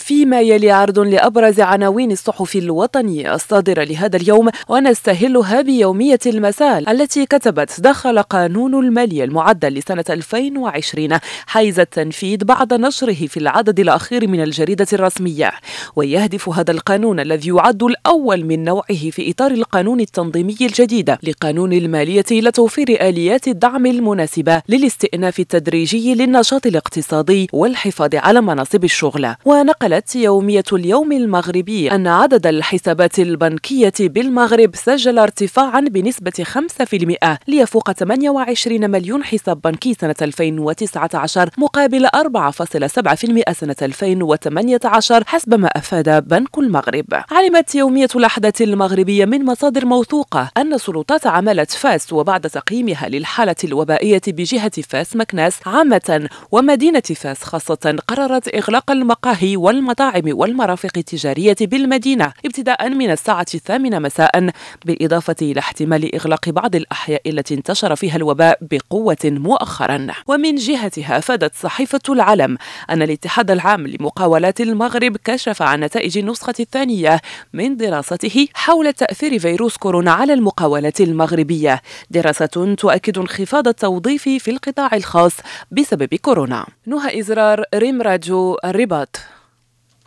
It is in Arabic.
فيما يلي عرض لأبرز عناوين الصحف الوطنية الصادرة لهذا اليوم، ونستهلها بيومية المساء التي كتبت: دخل قانون المالية المعدل لسنة 2020 حيز التنفيذ بعد نشره في العدد الأخير من الجريدة الرسمية. ويهدف هذا القانون الذي يعد الأول من نوعه في إطار القانون التنظيمي الجديد لقانون المالية لتوفير آليات الدعم المناسبة للاستئناف التدريجي للنشاط الاقتصادي والحفاظ على مناصب الشغل. ونقلت يومية اليوم المغربي أن عدد الحسابات البنكية بالمغرب سجل ارتفاعا بنسبة 5% ليفوق 28 مليون حساب بنكي سنة 2019 مقابل 4.7% سنة 2018 حسب ما أفاد بنك المغرب. علمت يومية الأحداث المغربية من مصادر موثوقة أن سلطات عمالة فاس وبعد تقييمها للحالة الوبائية بجهة فاس مكناس عامة ومدينة فاس خاصة قررت إغلاق المقاهي والمطاعم والمرافق التجارية بالمدينة ابتداء من الساعة 8 مساء، بالإضافة إلى احتمال إغلاق بعض الأحياء التي انتشر فيها الوباء بقوة مؤخرا. ومن جهتها أفادت صحيفة العلم أن الاتحاد العام لمقاولات المغرب كشف عن نتائج النسخة الثانية من دراسته حول تأثير فيروس كورونا على المقاولات المغربية، دراسة تؤكد انخفاض التوظيف في القطاع الخاص بسبب كورونا. نهى إزرار، ريم راديو، الرباط.